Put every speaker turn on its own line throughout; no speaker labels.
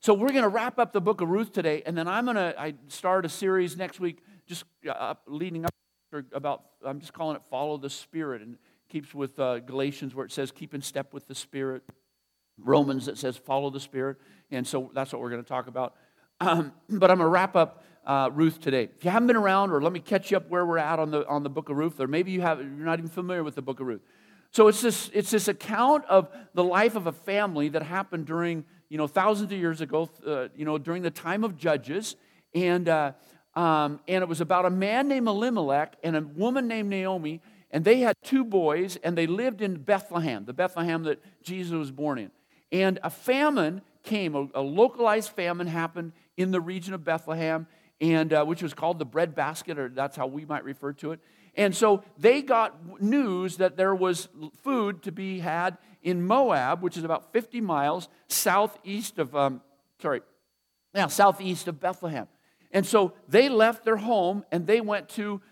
So we're going to wrap up the book of Ruth today, and then I start a series next week just leading up about, I'm just calling it Follow the Spirit, and keeps with Galatians where it says keep in step with the Spirit. Romans that says follow the Spirit, and so that's what we're going to talk about. But I'm going to wrap up Ruth today. If you haven't been around, or let me catch you up where we're at on the book of Ruth, or maybe you're not even familiar with the book of Ruth. So it's this account of the life of a family that happened during, thousands of years ago, during the time of Judges, and it was about a man named Elimelech and a woman named Naomi, and they had 2 boys, and they lived in Bethlehem, the Bethlehem that Jesus was born in. And a famine came, a localized famine happened in the region of Bethlehem, and which was called the bread basket, or that's how we might refer to it. And so they got news that there was food to be had in Moab, which is about 50 miles southeast of Bethlehem. And so they left their home and they went to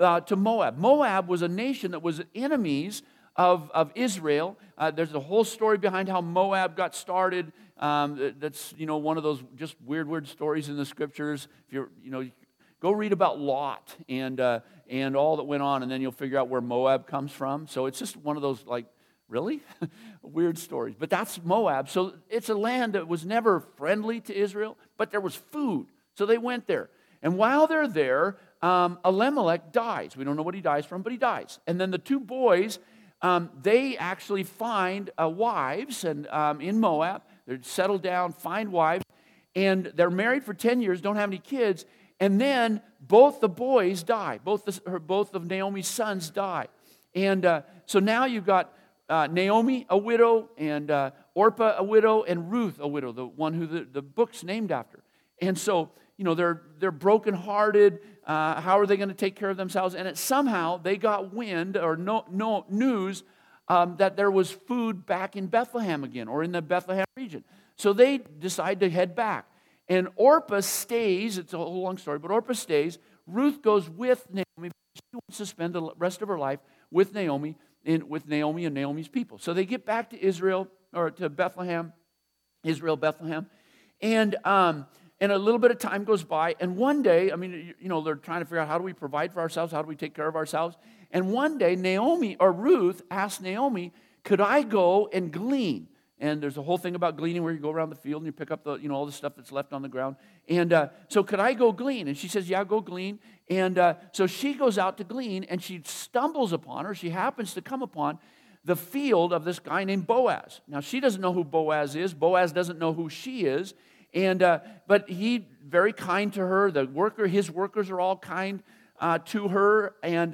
Moab. Moab was a nation that was enemies of Israel. There's a whole story behind how Moab got started. That's one of those just weird stories in the scriptures. If go read about Lot and all that went on, and then you'll figure out where Moab comes from. So it's just one of those really weird stories. But that's Moab. So it's a land that was never friendly to Israel, but there was food. So they went there. And while they're there, Elimelech dies. We don't know what he dies from, but he dies. And then the 2 boys, they actually find wives and in Moab. They're settled down, find wives, and they're married for 10 years, don't have any kids. And then both the boys die. Both of Naomi's sons die. And so now you've got Naomi, a widow, and Orpah, a widow, and Ruth, a widow, the one who the book's named after. And so, they're brokenhearted. How are they going to take care of themselves? And somehow they got wind or no news that there was food back in Bethlehem again, or in the Bethlehem region. So they decide to head back. And Orpah stays. It's a whole long story, but Orpah stays. Ruth goes with Naomi. She wants to spend the rest of her life with Naomi and Naomi's people. So they get back to Israel, or to Bethlehem, Bethlehem, and a little bit of time goes by. And one day, they're trying to figure out, how do we provide for ourselves? How do we take care of ourselves? And one day, Ruth asked Naomi, could I go and glean? And there's a whole thing about gleaning where you go around the field and you pick up all the stuff that's left on the ground. And so could I go glean? And she says, yeah, go glean. And so she goes out to glean, and she stumbles upon, or she happens to come upon, the field of this guy named Boaz. Now, she doesn't know who Boaz is. Boaz doesn't know who she is. And but he very kind to her. His workers are all kind to her. And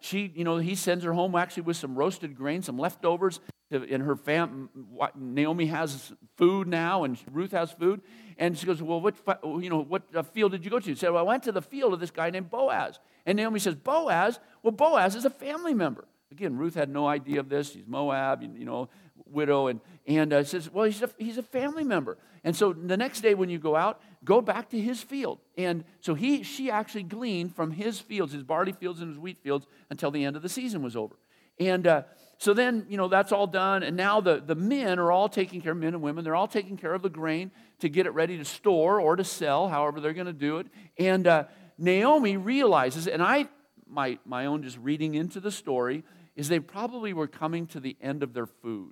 he sends her home actually with some roasted grain, some leftovers. In her family, Naomi has food now, and Ruth has food. And she goes, well, what field did you go to? She said, well, I went to the field of this guy named Boaz. And Naomi says, Boaz? Well, Boaz is a family member. Again, Ruth had no idea of this. She's Moab, widow. And says, well, he's a family member. And so the next day when you go out, go back to his field. And so she actually gleaned from his fields, his barley fields and his wheat fields, until the end of the season was over. And so then, that's all done, and now the men are all taking care, men and women, they're all taking care of the grain to get it ready to store or to sell, however they're going to do it. And Naomi realizes, and my own just reading into the story, is they probably were coming to the end of their food.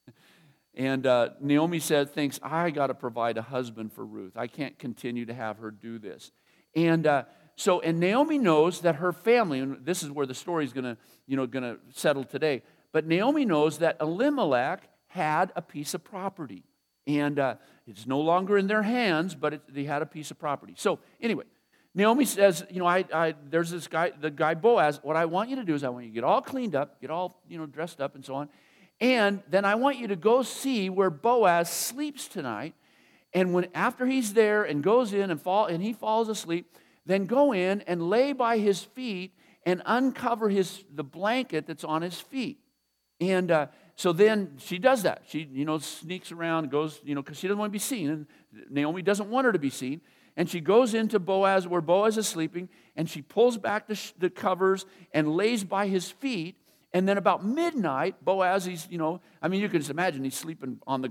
And Naomi thinks, I got to provide a husband for Ruth. I can't continue to have her do this. And Naomi knows that her family, and this is where the story is going to settle today. But Naomi knows that Elimelech had a piece of property, and it's no longer in their hands, but they had a piece of property. So anyway, Naomi says, there's this guy, the guy Boaz. What I want you to do is I want you to get all cleaned up, get all dressed up and so on, and then I want you to go see where Boaz sleeps tonight. And after he's there and goes in and he falls asleep, then go in and lay by his feet and uncover the blanket that's on his feet. And so then she does that. She, sneaks around, goes, because she doesn't want to be seen. And Naomi doesn't want her to be seen. And she goes into Boaz, where Boaz is sleeping, and she pulls back the covers and lays by his feet. And then about midnight, Boaz, you can just imagine he's sleeping on the ground.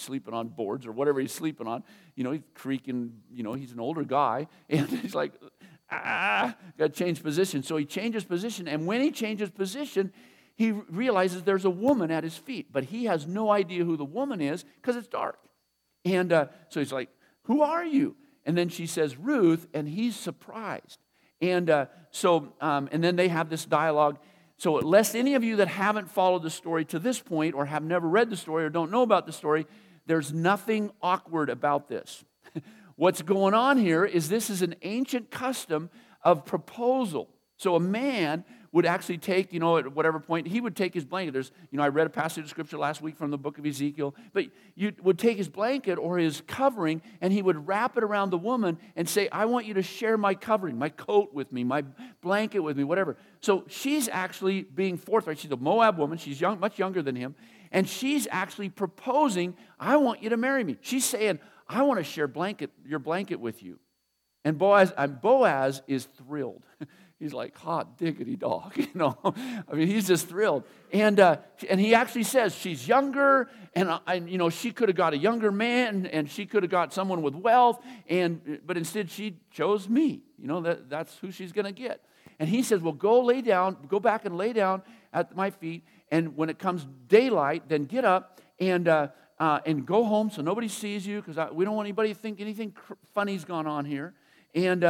sleeping on boards or whatever he's sleeping on. He's creaking, he's an older guy. And he's like, got to change position. So he changes position. And when he changes position, he realizes there's a woman at his feet. But he has no idea who the woman is because it's dark. And so he's like, who are you? And then she says, Ruth, and he's surprised. And and then they have this dialogue. So lest any of you that haven't followed the story to this point or have never read the story or don't know about the story, there's nothing awkward about this. What's going on here is this is an ancient custom of proposal. So a man would actually take, at whatever point, he would take his blanket. I read a passage of Scripture last week from the book of Ezekiel, but you would take his blanket or his covering, and he would wrap it around the woman and say, I want you to share my covering, my coat with me, my blanket with me, whatever. So she's actually being forthright. She's a Moab woman. She's much younger than him, and she's actually proposing, I want you to marry me. She's saying, I want to share your blanket with you. And Boaz is thrilled. He's like, hot diggity dog, he's just thrilled. And he actually says, she's younger, and she could have got a younger man, and she could have got someone with wealth, but instead she chose me. That's who she's going to get. And he says, well, go back and lay down at my feet, and when it comes daylight, then get up and go home so nobody sees you, because we don't want anybody to think anything funny's gone on here. And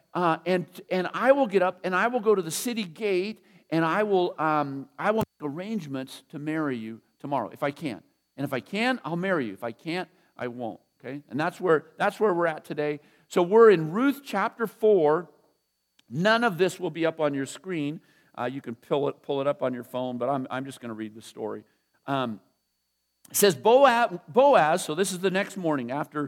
I will get up and I will go to the city gate and I will make arrangements to marry you tomorrow if I can. And if I can, I'll marry you. If I can't, I won't. Okay? And that's where we're at today. So we're in Ruth chapter 4. None of this will be up on your screen. You can pull it up on your phone, but I'm just going to read the story. It says Boaz. So this is the next morning after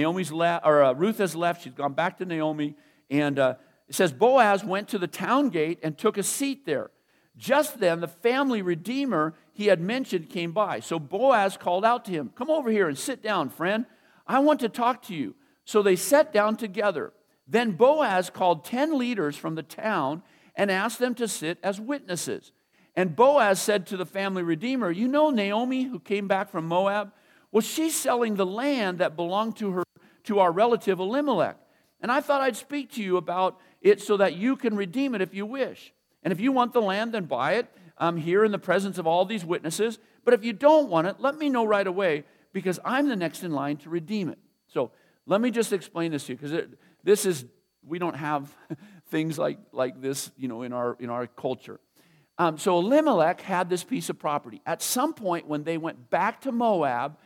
Ruth has left. She's gone back to Naomi. And it says, Boaz went to the town gate and took a seat there. Just then, the family redeemer he had mentioned came by. So Boaz called out to him, come over here and sit down, friend. I want to talk to you. So they sat down together. Then Boaz called 10 leaders from the town and asked them to sit as witnesses. And Boaz said to the family redeemer, you know Naomi, who came back from Moab? Well, she's selling the land that belonged to our relative Elimelech. And I thought I'd speak to you about it so that you can redeem it if you wish. And if you want the land, then buy it here in the presence of all these witnesses. But if you don't want it, let me know right away, because I'm the next in line to redeem it. So let me just explain this to you, because we don't have things like this, in our culture. So Elimelech had this piece of property. At some point when they went back to Moab,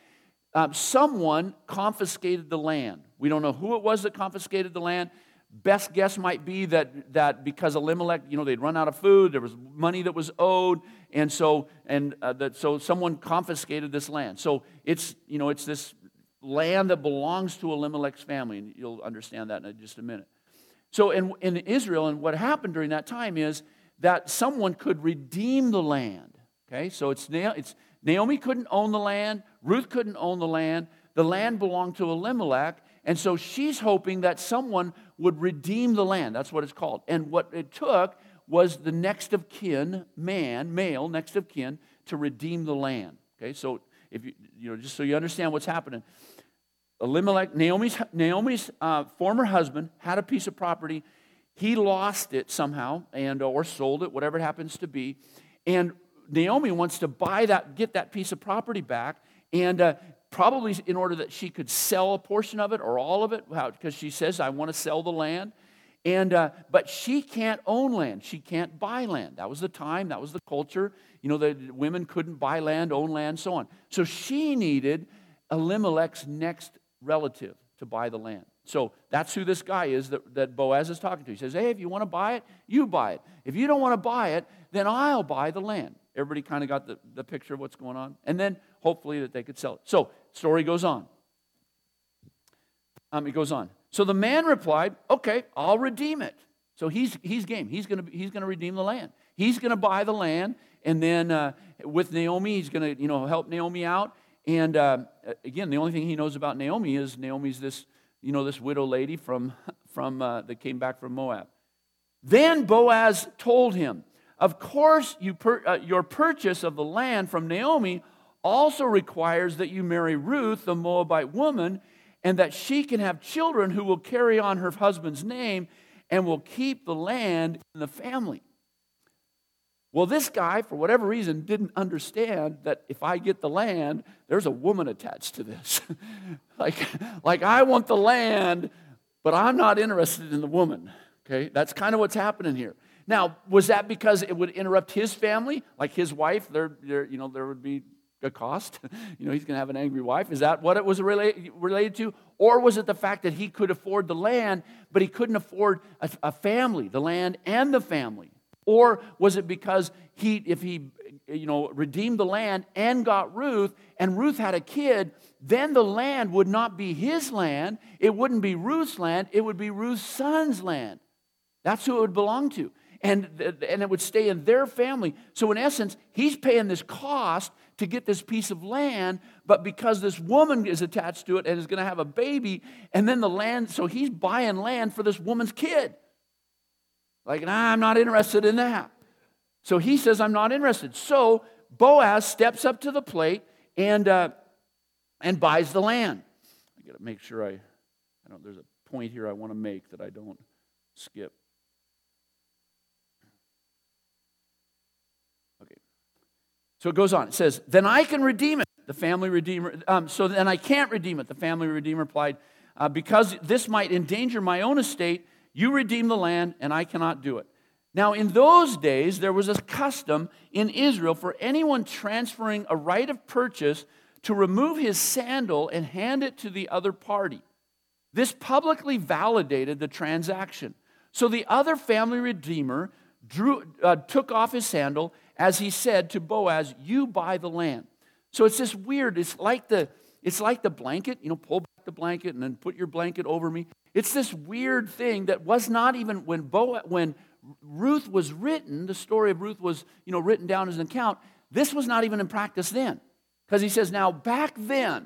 someone confiscated the land. We don't know who it was that confiscated the land. Best guess might be that because Elimelech, they'd run out of food, there was money that was owed, and so someone confiscated this land. So it's this land that belongs to Elimelech's family, and you'll understand that in just a minute. So in Israel, and what happened during that time is that someone could redeem the land. Okay, so it's Naomi couldn't own the land, Ruth couldn't own the land belonged to Elimelech, and so she's hoping that someone would redeem the land. That's what it's called. And what it took was the next of kin, male next of kin, to redeem the land. Okay, so if just so you understand what's happening, Elimelech, Naomi's former husband, had a piece of property. He lost it somehow, or sold it, whatever it happens to be, and Naomi wants to get that piece of property back, and probably in order that she could sell a portion of it or all of it, because she says, I want to sell the land. But she can't own land. She can't buy land. That was the time. That was the culture. The women couldn't buy land, own land, so on. So she needed Elimelech's next relative to buy the land. So that's who this guy is that Boaz is talking to. He says, hey, if you want to buy it, you buy it. If you don't want to buy it, then I'll buy the land. Everybody kind of got the picture of what's going on. And then hopefully that they could sell it. So story goes on. It goes on. So the man replied, okay, I'll redeem it. So he's game. He's going to redeem the land. He's going to buy the land, and then with Naomi, he's going to help Naomi out. And again, the only thing he knows about Naomi is Naomi's this widow lady from that came back from Moab. Then Boaz told him, of course, your purchase of the land from Naomi also requires that you marry Ruth, the Moabite woman, and that she can have children who will carry on her husband's name and will keep the land in the family. Well, this guy, for whatever reason, didn't understand that if I get the land, there's a woman attached to this. like I want the land, but I'm not interested in the woman. Okay, that's kind of what's happening here. Now, was that because it would interrupt his family, like his wife? There would be a cost. He's going to have an angry wife. Is that what it was related to? Or was it the fact that he could afford the land, but he couldn't afford a family, the land and the family? Or was it because if he redeemed the land and got Ruth, and Ruth had a kid, then the land would not be his land. It wouldn't be Ruth's land. It would be Ruth's son's land. That's who it would belong to. And it would stay in their family. So in essence, he's paying this cost to get this piece of land, but because this woman is attached to it and is going to have a baby, and then the land, so he's buying land for this woman's kid. Like, I'm not interested in that. So he says, I'm not interested. So Boaz steps up to the plate and buys the land. I got to make sure there's a point here I want to make that I don't skip. Okay. So it goes on. It says, then I can redeem it. The family redeemer. So then I can't redeem it. The family redeemer replied, because this might endanger my own estate, you redeem the land, and I cannot do it. Now, in those days, there was a custom in Israel for anyone transferring a right of purchase to remove his sandal and hand it to the other party. This publicly validated the transaction. So the other family redeemer took off his sandal as he said to Boaz, you buy the land. So it's this weird, it's like the blanket, pull back the blanket and then put your blanket over me. It's this weird thing that was not even when Ruth was written, the story of Ruth was, written down as an account, this was not even in practice then. Because he says, now back then,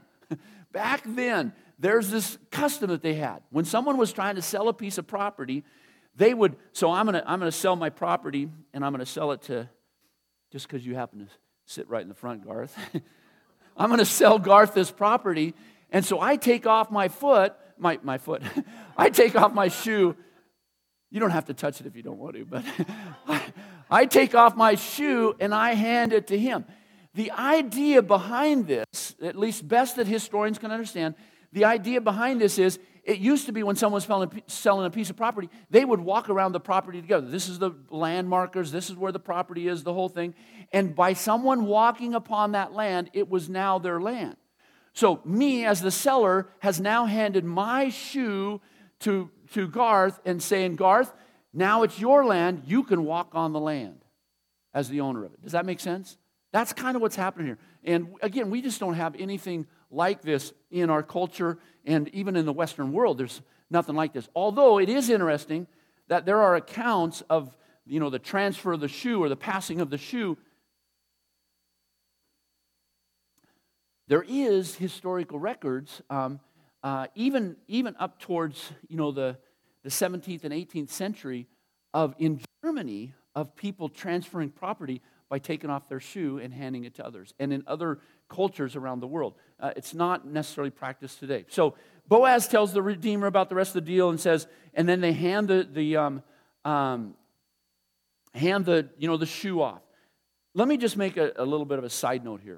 there's this custom that they had. When someone was trying to sell a piece of property, they would, so I'm gonna sell my property, and I'm gonna sell it to, just because you happen to sit right in the front, Garth. I'm gonna sell Garth this property, and so I take off my foot, my foot. I take off my shoe. You don't have to touch it if you don't want to, but I take off my shoe and I hand it to him. The idea behind this, at least best that historians can understand, the idea behind this is, it used to be when someone was selling a piece of property, they would walk around the property together. This is the land markers, this is where the property is, the whole thing. And by someone walking upon that land, it was now their land. So me, as the seller, has now handed my shoe to Garth and saying, Garth, now it's your land, you can walk on the land as the owner of it. Does that make sense? That's kind of what's happening here. And again, we just don't have anything like this in our culture, and even in the Western world, there's nothing like this. Although it is interesting that there are accounts of, the transfer of the shoe or the passing of the shoe. There is historical records, even up towards, the 17th and 18th century in Germany of people transferring property by taking off their shoe and handing it to others, and in other cultures around the world. It's not necessarily practiced today. So Boaz tells the Redeemer about the rest of the deal and says, and then they hand the shoe off. Let me just make a little bit of a side note here.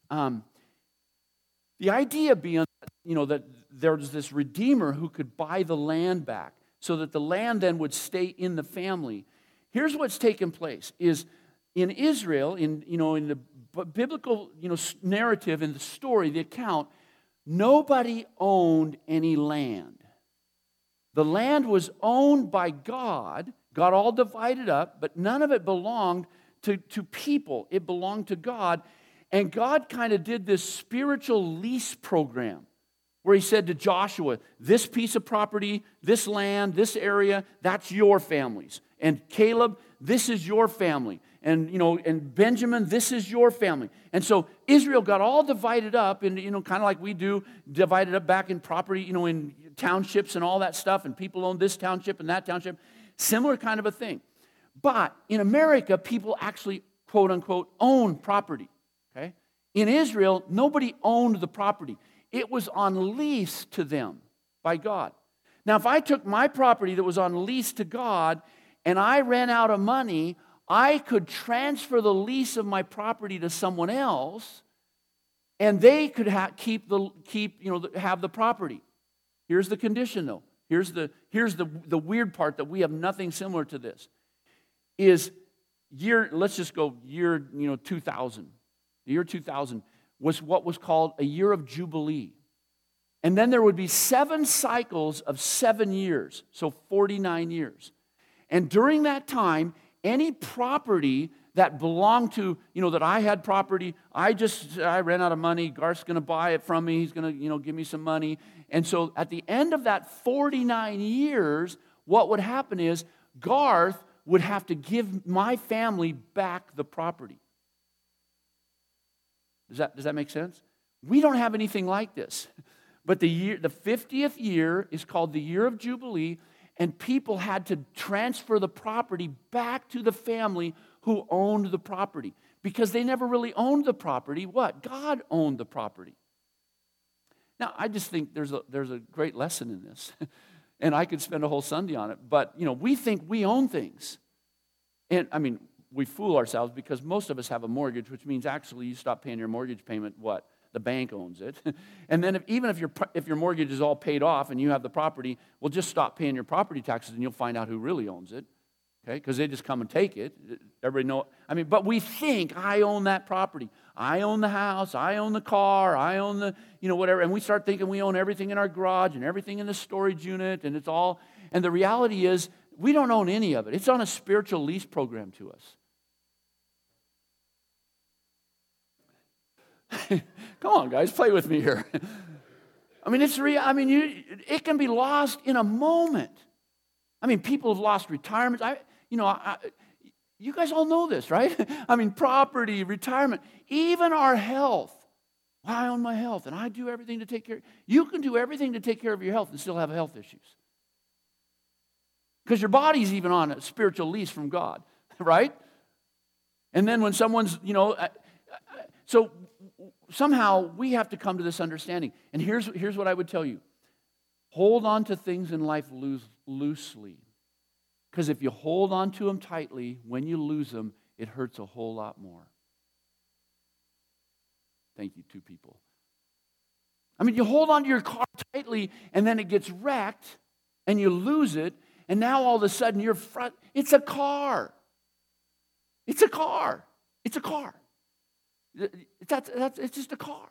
The idea being, that there's this Redeemer who could buy the land back so that the land then would stay in the family. Here's what's taken place is in Israel, in the biblical narrative, in the story, the account, nobody owned any land. The land was owned by God, got all divided up, but none of it belonged to people. It belonged to God. And God kind of did this spiritual lease program where he said to Joshua, this piece of property, this land, this area, that's your families. And Caleb, this is your family. And, and Benjamin, this is your family. And so Israel got all divided up and, kind of like we do, divided up back in property, in townships and all that stuff. And people own this township and that township. Similar kind of a thing. But in America, people actually, quote unquote, own property. Okay? In Israel, nobody owned the property. It was on lease to them by God. Now, if I took my property that was on lease to God and I ran out of money, I could transfer the lease of my property to someone else, and they could have the property. Here's the condition, though. Here's the weird part that we have nothing similar to this. Let's just go year 2000. The year 2000 was what was called a year of Jubilee. And then there would be 7 cycles of 7 years, so 49 years. And during that time, any property that belonged to, that I had property, I ran out of money, Garth's going to buy it from me, he's going to, give me some money. And so at the end of that 49 years, what would happen is Garth would have to give my family back the property. Does that make sense? We don't have anything like this. But the 50th year is called the year of Jubilee, and people had to transfer the property back to the family who owned the property. Because they never really owned the property. What? God owned the property. Now, I just think there's a great lesson in this. And I could spend a whole Sunday on it. But, we think we own things. And, we fool ourselves because most of us have a mortgage, which means actually you stop paying your mortgage payment, what? The bank owns it. And then even if your mortgage is all paid off and you have the property, well, just stop paying your property taxes and you'll find out who really owns it. Okay? Because they just come and take it. Everybody know. But we think I own that property. I own the house. I own the car. I own the, whatever. And we start thinking we own everything in our garage and everything in the storage unit and it's all. And the reality is we don't own any of it. It's on a spiritual lease program to us. Come on, guys, play with me here. It's real. It can be lost in a moment. People have lost retirements. You guys all know this, right? Property, retirement, even our health. Well, I own my health, and I do everything to take care. You can do everything to take care of your health and still have health issues. Because your body's even on a spiritual lease from God, right? And then when someone's, so somehow we have to come to this understanding. And here's what I would tell you. Hold on to things in life loosely. Because if you hold on to them tightly, when you lose them, it hurts a whole lot more. Thank you, 2 people. You hold on to your car tightly, and then it gets wrecked, and you lose it, and now all of a sudden it's a car. It's a car. It's a car. It's just a car.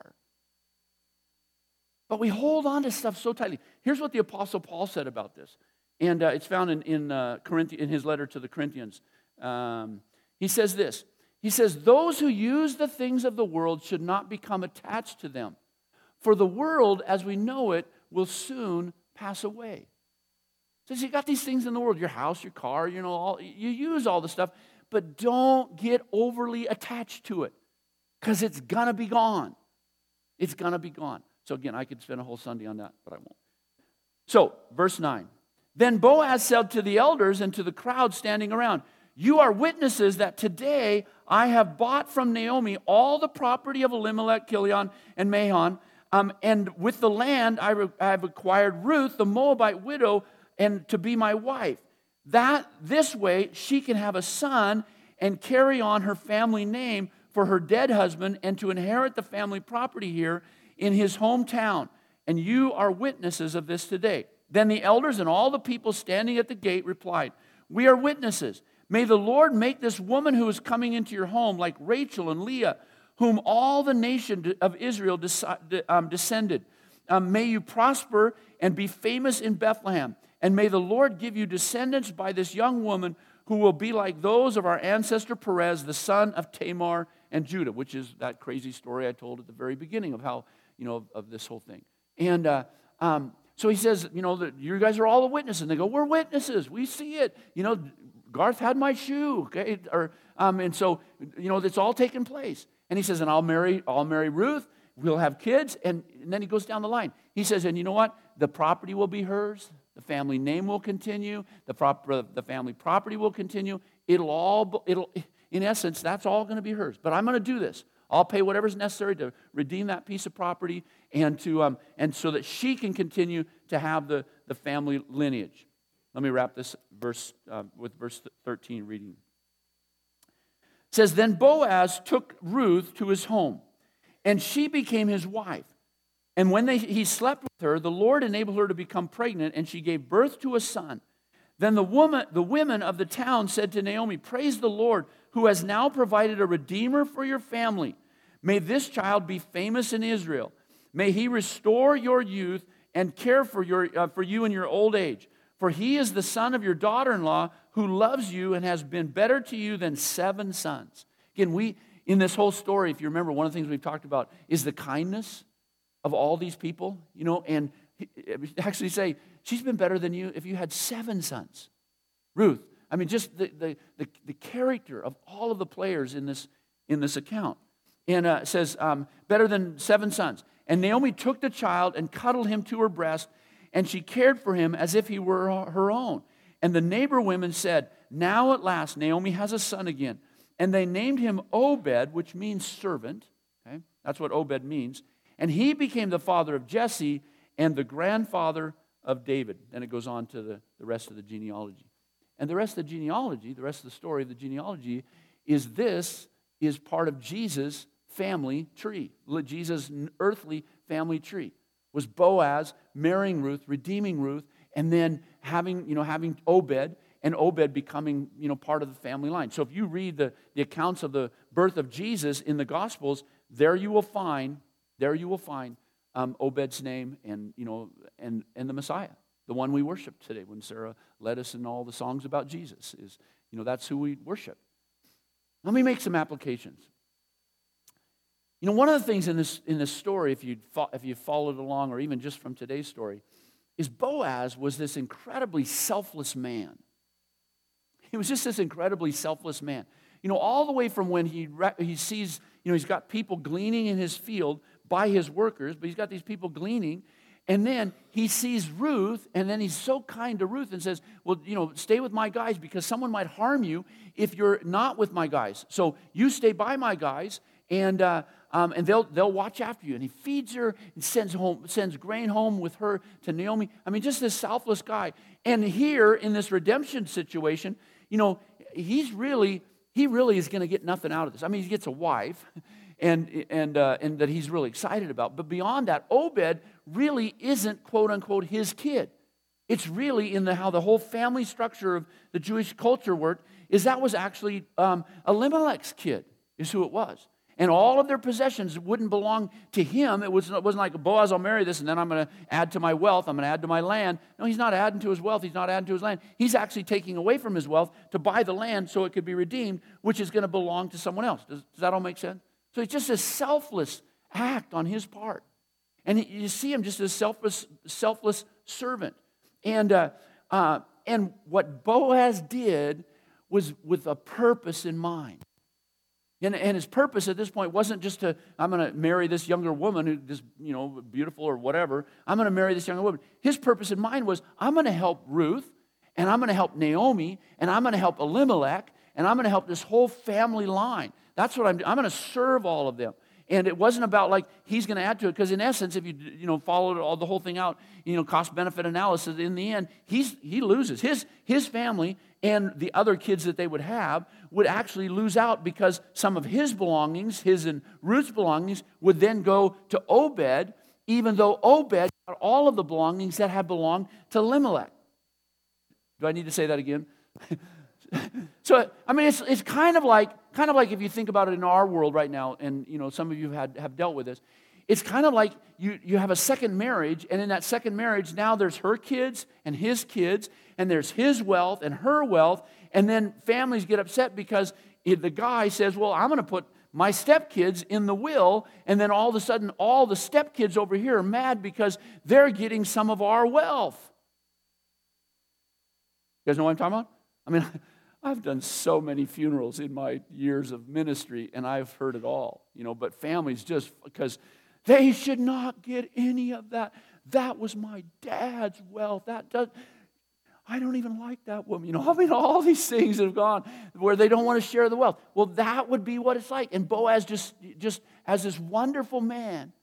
But we hold on to stuff so tightly. Here's what the Apostle Paul said about this. And it's found in his letter to the Corinthians. He says this. He says, those who use the things of the world should not become attached to them. For the world, as we know it, will soon pass away. He says, you got these things in the world, your house, your car, you use all the stuff, but don't get overly attached to it. Because it's going to be gone. It's going to be gone. So again, I could spend a whole Sunday on that, but I won't. So, verse 9. Then Boaz said to the elders and to the crowd standing around, you are witnesses that today I have bought from Naomi all the property of Elimelech, Chilion, and Mahlon, and with the land I have acquired Ruth, the Moabite widow, and to be my wife. That this way she can have a son and carry on her family name for her dead husband and to inherit the family property here in his hometown. And you are witnesses of this today. Then the elders and all the people standing at the gate replied, we are witnesses. May the Lord make this woman who is coming into your home like Rachel and Leah, whom all the nation of Israel descended. May you prosper and be famous in Bethlehem. And may the Lord give you descendants by this young woman who will be like those of our ancestor Perez, the son of Tamar and Judah, which is that crazy story I told at the very beginning of how, of this whole thing. And so he says, that you guys are all the witnesses. And they go, we're witnesses. We see it. Garth had my shoe. Okay, and so it's all taken place. And he says, and I'll marry Ruth. We'll have kids. And then he goes down the line. He says, and you know what? The property will be hers. The family name will continue. The family property will continue. In essence, that's all going to be hers. But I'm going to do this. I'll pay whatever's necessary to redeem that piece of property and so that she can continue to have the family lineage. Let me wrap this verse with verse 13 reading. It says, then Boaz took Ruth to his home, and she became his wife. And when he slept with her, the Lord enabled her to become pregnant, and she gave birth to a son. Then the women of the town said to Naomi, praise the Lord, who has now provided a redeemer for your family. May this child be famous in Israel. May he restore your youth and care for you in your old age. For he is the son of your daughter-in-law who loves you and has been better to you than 7 sons. Again, in this whole story, if you remember, one of the things we've talked about is the kindness of all these people, and actually say, she's been better than you if you had 7 sons. Ruth, I mean, just the character of all of the players in this account. And it says, better than 7 sons. And Naomi took the child and cuddled him to her breast, and she cared for him as if he were her own. And the neighbor women said, now at last Naomi has a son again. And they named him Obed, which means servant. Okay? That's what Obed means. And he became the father of Jesse and the grandfather of David. Then it goes on to the rest of the genealogy. And the rest of the genealogy, the rest of the story of the genealogy, is part of Jesus' family tree. Jesus' earthly family tree was Boaz marrying Ruth, redeeming Ruth, and then having Obed, and Obed becoming part of the family line. So if you read the accounts of the birth of Jesus in the Gospels, there you will find Obed's name and the Messiah, the one we worship today. When Sarah led us in all the songs about Jesus, that's who we worship. Let me make some applications. One of the things in this story, if you followed along, or even just from today's story, is Boaz was this incredibly selfless man. He was just this incredibly selfless man. All the way from when he sees, he's got people gleaning in his field by his workers, but he's got these people gleaning, and then he sees Ruth, and then he's so kind to Ruth and says, well, stay with my guys because someone might harm you if you're not with my guys. So you stay by my guys, and they'll watch after you. And he feeds her and sends grain home with her to Naomi. I mean, just this selfless guy. And here in this redemption situation, he really is going to get nothing out of this. I mean, he gets a wife, and that he's really excited about. But beyond that, Obed really isn't, quote unquote, his kid. It's really in how the whole family structure of the Jewish culture worked, is that was actually Elimelech's kid, is who it was. And all of their possessions wouldn't belong to him. It wasn't like, Boaz, I'll marry this, and then I'm going to add to my wealth. I'm going to add to my land. No, he's not adding to his wealth. He's not adding to his land. He's actually taking away from his wealth to buy the land so it could be redeemed, which is going to belong to someone else. Does that all make sense? So it's just a selfless act on his part. And you see him just as selfless servant. And what Boaz did was with a purpose in mind. And his purpose at this point wasn't just I'm going to marry this younger woman who's beautiful or whatever. I'm going to marry this younger woman. His purpose in mind was, I'm going to help Ruth, and I'm going to help Naomi, and I'm going to help Elimelech, and I'm going to help this whole family line. That's what I'm doing. I'm going to serve all of them. And it wasn't about like he's going to add to it, because in essence, if you followed the whole thing out, cost-benefit analysis, in the end, he loses. His family and the other kids that they would have would actually lose out, because some of his belongings, his and Ruth's belongings, would then go to Obed, even though Obed got all of the belongings that had belonged to Elimelech. Do I need to say that again? So, I mean, it's kind of like if you think about it in our world right now, and some of you have dealt with this. It's kind of like you have a second marriage, and in that second marriage, now there's her kids, and there's his wealth and her wealth, and then families get upset because the guy says, well, I'm going to put my stepkids in the will, and then all of a sudden, all the stepkids over here are mad because they're getting some of our wealth. You guys know what I'm talking about? I mean, I've done so many funerals in my years of ministry, and I've heard it all, but families just, because they should not get any of that. That was my dad's wealth. I don't even like that woman. All these things that have gone where they don't want to share the wealth. Well, that would be what it's like. And Boaz just as this wonderful man,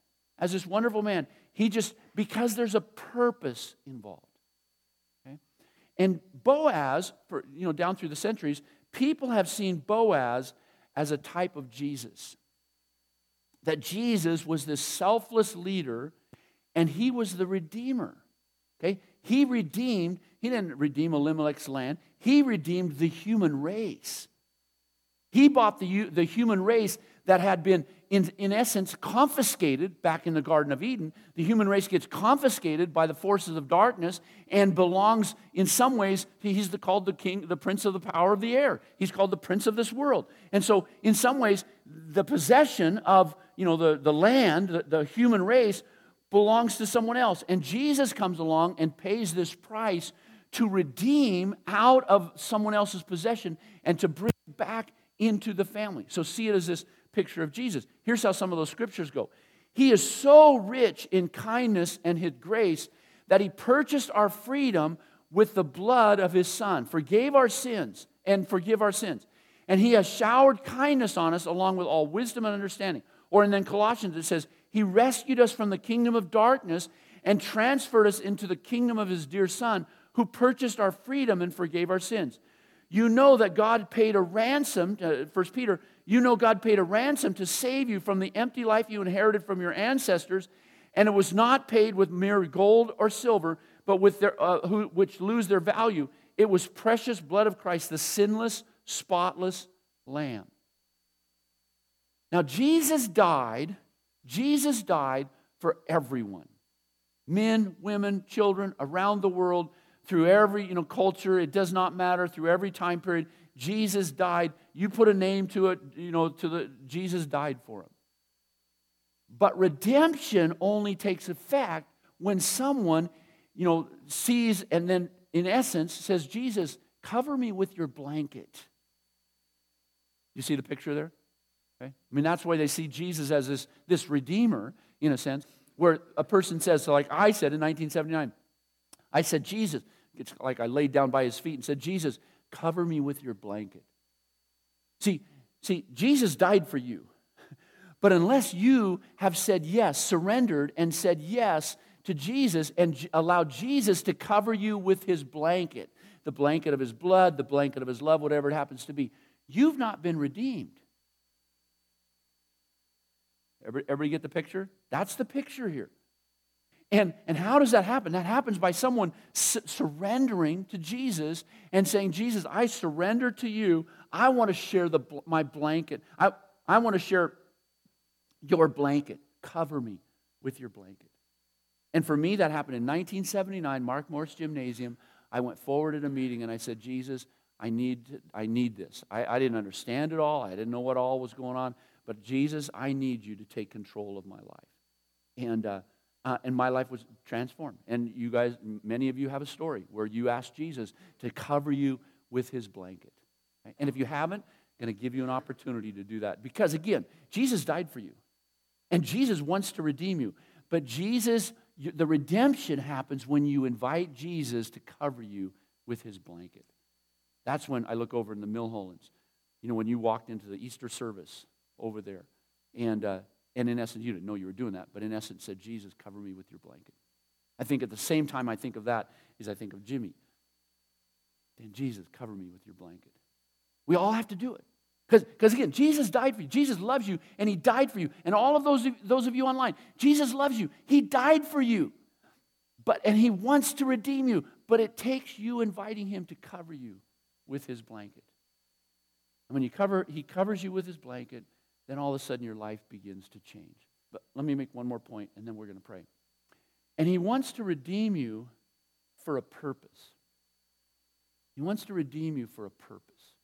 he just, because there's a purpose involved. Okay? And Boaz, down through the centuries, people have seen Boaz as a type of Jesus. That Jesus was this selfless leader, and he was the redeemer. Okay? He didn't redeem Elimelech's land. He redeemed the human race. He bought the human race that had been, in essence, confiscated back in the Garden of Eden. The human race gets confiscated by the forces of darkness and belongs, in some ways, he's called the king, the prince of the power of the air. He's called the prince of this world. And so, in some ways, the possession of, the land, the human race, belongs to someone else. And Jesus comes along and pays this price to redeem out of someone else's possession and to bring it back into the family. So see it as this picture of Jesus. Here's how some of those scriptures go. He is so rich in kindness and his grace that he purchased our freedom with the blood of his Son, forgave our sins, and forgive our sins. And he has showered kindness on us along with all wisdom and understanding. Or in then Colossians it says, he rescued us from the kingdom of darkness and transferred us into the kingdom of his dear Son, who purchased our freedom and forgave our sins. You know that God paid a ransom, 1 Peter, God paid a ransom to save you from the empty life you inherited from your ancestors, and it was not paid with mere gold or silver, but with which lose their value. It was precious blood of Christ, the sinless, spotless Lamb. Now, Jesus died for everyone. Men, women, children, around the world, through every culture, it does not matter, through every time period, Jesus died. You put a name to it, Jesus died for him. But redemption only takes effect when someone, sees and then, in essence, says, Jesus, cover me with your blanket. You see the picture there? Okay? That's why they see Jesus as this redeemer, in a sense, where a person says, so like I said in 1979, I said, Jesus, it's like I laid down by his feet and said, Jesus, cover me with your blanket. See, Jesus died for you. But unless you have said yes, surrendered and said yes to Jesus and allowed Jesus to cover you with his blanket, the blanket of his blood, the blanket of his love, whatever it happens to be, you've not been redeemed. Everybody get the picture? That's the picture here. And how does that happen? That happens by someone surrendering to Jesus and saying, Jesus, I surrender to you. I want to share my blanket. I want to share your blanket. Cover me with your blanket. And for me, that happened in 1979, Mark Morris Gymnasium. I went forward at a meeting and I said, Jesus, I need this. I didn't understand it all. I didn't know what all was going on. But Jesus, I need you to take control of my life. And my life was transformed. And you guys, many of you have a story where you asked Jesus to cover you with his blanket. Okay? And if you haven't, I'm going to give you an opportunity to do that. Because again, Jesus died for you. And Jesus wants to redeem you. But the redemption happens when you invite Jesus to cover you with his blanket. That's when I look over in the Milhollands. When you walked into the Easter service over there. And in essence, you didn't know you were doing that, but in essence said, Jesus, cover me with your blanket. I think at the same time I think of that is I think of Jimmy. And Jesus, cover me with your blanket. We all have to do it. Because again, Jesus died for you. Jesus loves you, and he died for you. And all of those of you online, Jesus loves you. He died for you. And he wants to redeem you. But it takes you inviting him to cover you with his blanket. And when he covers you with his blanket, then all of a sudden your life begins to change. But let me make one more point, and then we're going to pray. And he wants to redeem you for a purpose. He wants to redeem you for a purpose.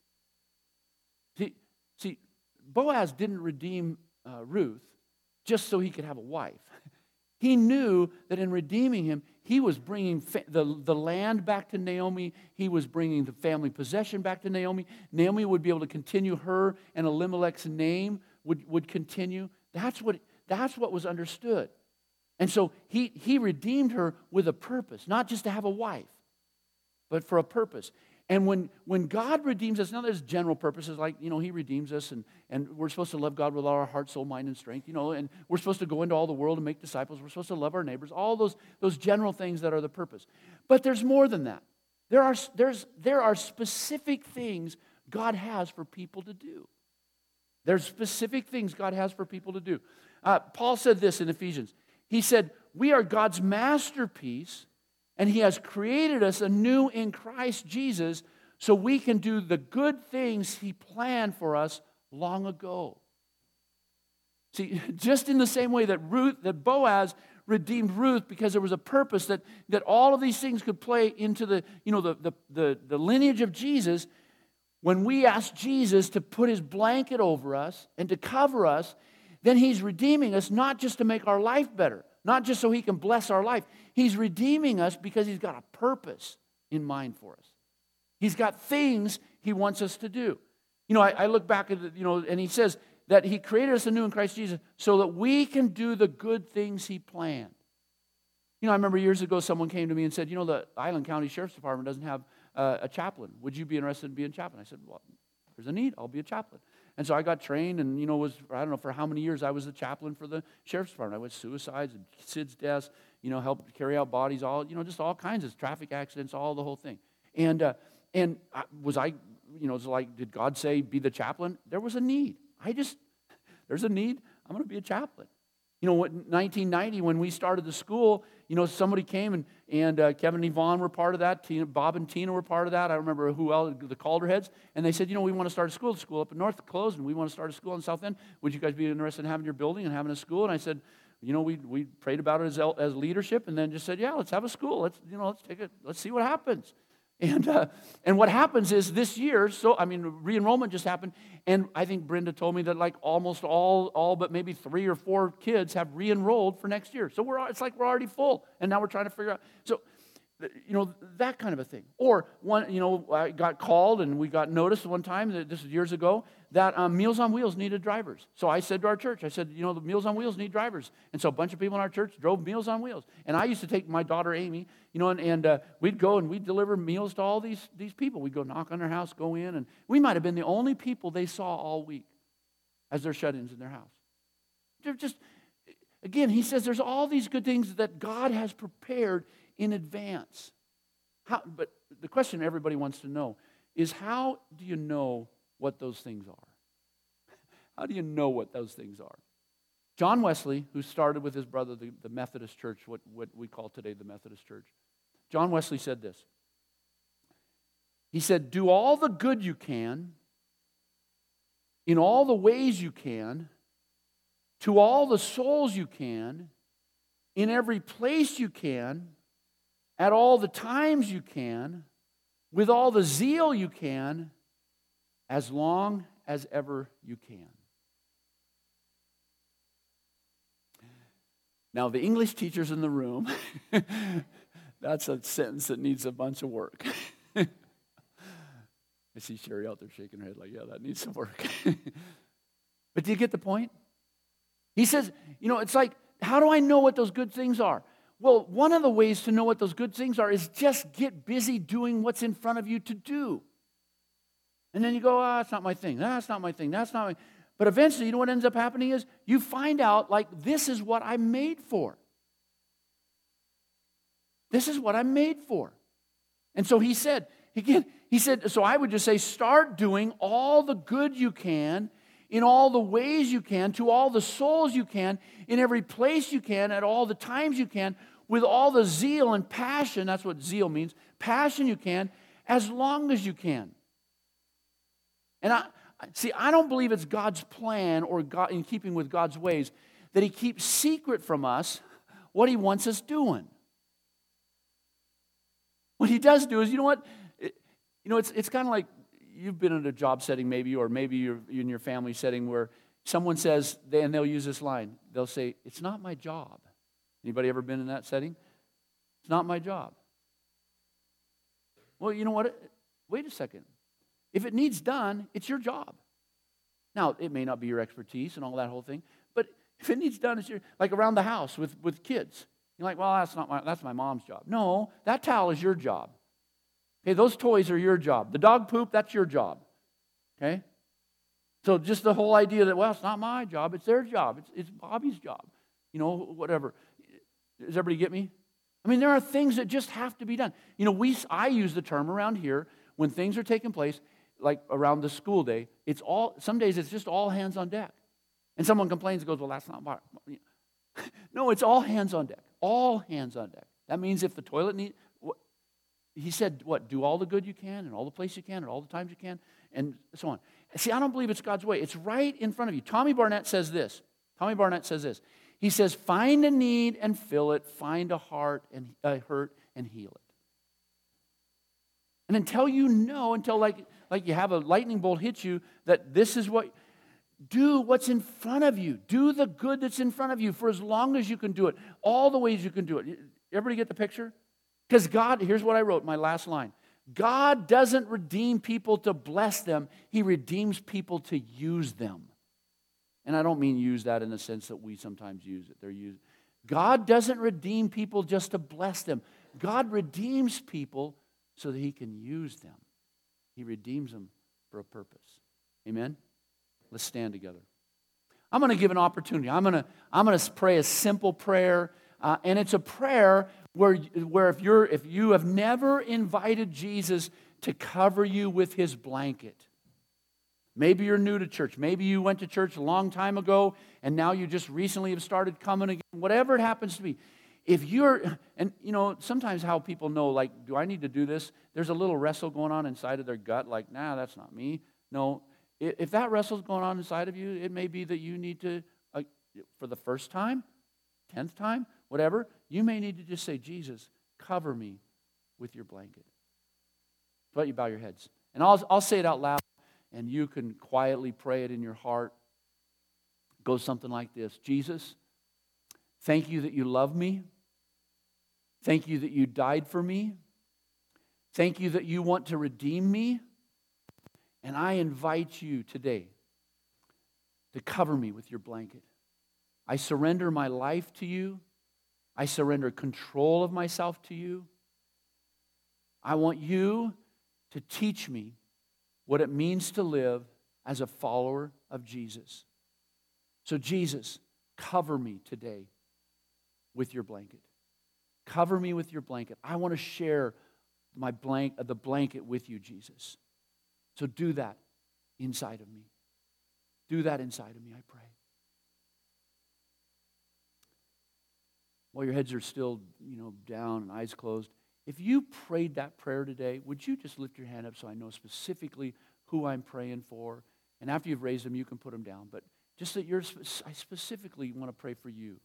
See, Boaz didn't redeem Ruth just so he could have a wife. He knew that in redeeming him, he was bringing the land back to Naomi. He was bringing the family possession back to Naomi. Naomi would be able to continue her, and Elimelech's name would continue. That's what was understood. And so he redeemed her with a purpose, not just to have a wife. but for a purpose. And when God redeems us, now there's general purposes like, He redeems us and we're supposed to love God with all our heart, soul, mind, and strength, and we're supposed to go into all the world and make disciples. We're supposed to love our neighbors, all those general things that are the purpose. But there's more than that. There are specific things God has for people to do. There's specific things God has for people to do. Paul said this in Ephesians. He said, we are God's masterpiece, and He has created us anew in Christ Jesus so we can do the good things He planned for us long ago. See, just in the same way that Boaz redeemed Ruth because there was a purpose that all of these things could play into the lineage of Jesus, when we ask Jesus to put His blanket over us and to cover us, then He's redeeming us not just to make our life better, not just so He can bless our life. He's redeeming us because He's got a purpose in mind for us. He's got things He wants us to do. I look back at it, and He says that He created us anew in Christ Jesus so that we can do the good things He planned. I remember years ago someone came to me and said, the Island County Sheriff's Department doesn't have a chaplain. Would you be interested in being a chaplain? I said, well, there's a need. I'll be a chaplain. And so I got trained and, I don't know for how many years I was the chaplain for the Sheriff's Department. I went suicides and SIDS deaths, helped carry out bodies, just all kinds of traffic accidents, all the whole thing. And did God say be the chaplain? There was a need. There's a need. I'm going to be a chaplain. 1990 when we started the school, somebody came and Kevin and Yvonne were part of that. Bob and Tina were part of that. I remember who else, the Calderheads. And they said, we want to start a school. The school up in North closed, and we want to start a school in South End. Would you guys be interested in having your building and having a school? And I said, we prayed about it as leadership, and then just said, yeah, let's have a school. Let's take it. Let's see what happens. And what happens is this year, re-enrollment just happened, and I think Brenda told me that like almost all but maybe 3 or 4 kids have re-enrolled for next year. So it's like we're already full, and now we're trying to figure out. So, that kind of a thing. Or I got called and we got noticed one time, this was years ago, that Meals on Wheels needed drivers. So I said to our church, the Meals on Wheels need drivers. And so a bunch of people in our church drove Meals on Wheels. And I used to take my daughter Amy, and we'd go and we'd deliver meals to all these people. We'd go knock on their house, go in, and we might have been the only people they saw all week as they're shut-ins in their house. They're just, again, he says there's all these good things that God has prepared in advance. But the question everybody wants to know is, how do you know what those things are? How do you know what those things are? John Wesley, who started with his brother the Methodist Church, what we call today the Methodist Church, John Wesley said this. He said, do all the good you can, in all the ways you can, to all the souls you can, in every place you can, at all the times you can, with all the zeal you can, as long as ever you can. Now, the English teachers in the room, that's a sentence that needs a bunch of work. I see Sherry out there shaking her head like, yeah, that needs some work. But do you get the point? He says, it's like, how do I know what those good things are? Well, one of the ways to know what those good things are is just get busy doing what's in front of you to do. And then you go, that's not my thing. That's not my thing. That's not my... But eventually, what ends up happening is you find out, this is what I'm made for. This is what I'm made for. And so he said, so I would just say, start doing all the good you can, in all the ways you can, to all the souls you can, in every place you can, at all the times you can, with all the zeal and passion, that's what zeal means, passion you can, as long as you can. And I don't believe it's God's plan or God, in keeping with God's ways, that He keeps secret from us what He wants us doing. What He does do is, it's kind of like, you've been in a job setting maybe, or maybe you're in your family setting where someone says, and they'll use this line, they'll say, it's not my job. Anybody ever been in that setting? It's not my job. Well, you know what? Wait a second. If it needs done, it's your job. Now, it may not be your expertise and all that whole thing, but if it needs done, it's like around the house with kids. You're like, well, that's my mom's job. No, that towel is your job. Okay, those toys are your job. The dog poop, that's your job. Okay? So just the whole idea that, well, it's not my job, it's their job. It's Bobby's job. You know, whatever. Does everybody get me? I mean, there are things that just have to be done. You know, I use the term around here when things are taking place, like around the school day, some days it's just all hands on deck. And someone complains and goes, well, that's not my... No, it's all hands on deck. All hands on deck. That means if the toilet needs... He said, what? Do all the good you can and all the place you can and all the times you can and so on. See, I don't believe it's God's way. It's right in front of you. Tommy Barnett says this. He says, find a need and fill it. Find a hurt and heal it. And until you know, until like you have a lightning bolt hit you, that this is what... Do what's in front of you. Do the good that's in front of you for as long as you can do it. All the ways you can do it. Everybody get the picture? Because God, here's what I wrote, my last line. God doesn't redeem people to bless them. He redeems people to use them. And I don't mean use that in the sense that we sometimes use it. God doesn't redeem people just to bless them. God redeems people so that He can use them. He redeems them for a purpose. Amen? Let's stand together. I'm going to give an opportunity. I'm going to pray a simple prayer, and it's a prayer where if you have never invited Jesus to cover you with His blanket. Maybe you're new to church. Maybe you went to church a long time ago, and now you just recently have started coming again. Whatever it happens to be. And you know, sometimes how people know, like, do I need to do this? There's a little wrestle going on inside of their gut, like, nah, that's not me. No. If that wrestle's going on inside of you, it may be that you need to, for the first time, 10th time, whatever, you may need to just say, Jesus, cover me with your blanket. But you bow your heads. And I'll say it out loud, and you can quietly pray it in your heart. It goes something like this. Jesus, thank you that you love me. Thank you that you died for me. Thank you that you want to redeem me. And I invite you today to cover me with your blanket. I surrender my life to you. I surrender control of myself to you. I want you to teach me what it means to live as a follower of Jesus. So Jesus, cover me today with your blanket. Cover me with your blanket. I want to share the blanket with you, Jesus. So do that inside of me. Do that inside of me, I pray. While your heads are still, down and eyes closed, if you prayed that prayer today, would you just lift your hand up so I know specifically who I'm praying for? And after you've raised them, you can put them down. But just that I specifically want to pray for you,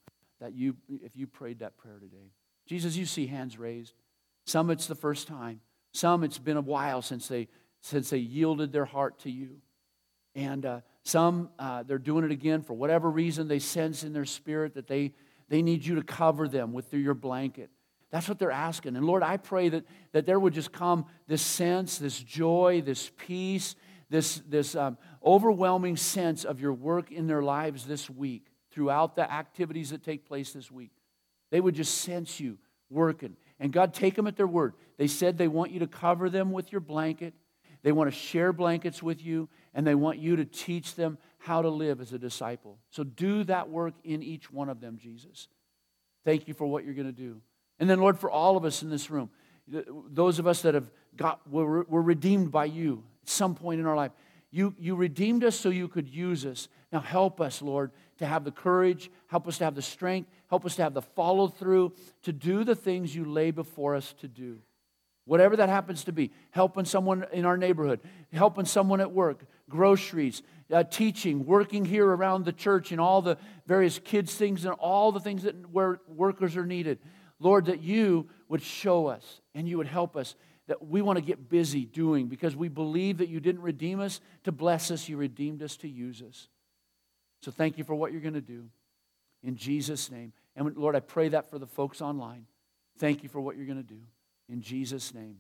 if you prayed that prayer today. Jesus, you see hands raised. Some it's the first time. Some it's been a while since they yielded their heart to you. And some, they're doing it again for whatever reason they sense in their spirit that they need you to cover them with your blanket. That's what they're asking. And Lord, I pray that there would just come this sense, this joy, this peace, this overwhelming sense of your work in their lives this week, throughout the activities that take place this week. They would just sense you working. And God, take them at their word. They said they want you to cover them with your blanket. They want to share blankets with you, and they want you to teach them how to live as a disciple. So do that work in each one of them, Jesus. Thank you for what you're going to do. And then, Lord, for all of us in this room, those of us that were redeemed by you at some point in our life, you redeemed us so you could use us. Now help us, Lord, to have the courage, help us to have the strength, help us to have the follow-through to do the things you lay before us to do. Whatever that happens to be, helping someone in our neighborhood, helping someone at work, groceries, teaching, working here around the church and all the various kids' things and all the things where workers are needed. Lord, that you would show us and you would help us, that we want to get busy doing, because we believe that you didn't redeem us to bless us, you redeemed us to use us. So thank you for what you're going to do in Jesus' name. And Lord, I pray that for the folks online. Thank you for what you're going to do. In Jesus' name,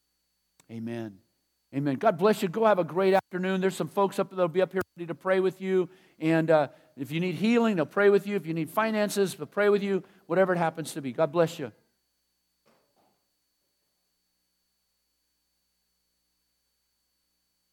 amen. Amen. God bless you. Go have a great afternoon. There's some folks up there that'll be up here ready to pray with you. And if you need healing, they'll pray with you. If you need finances, they'll pray with you. Whatever it happens to be. God bless you.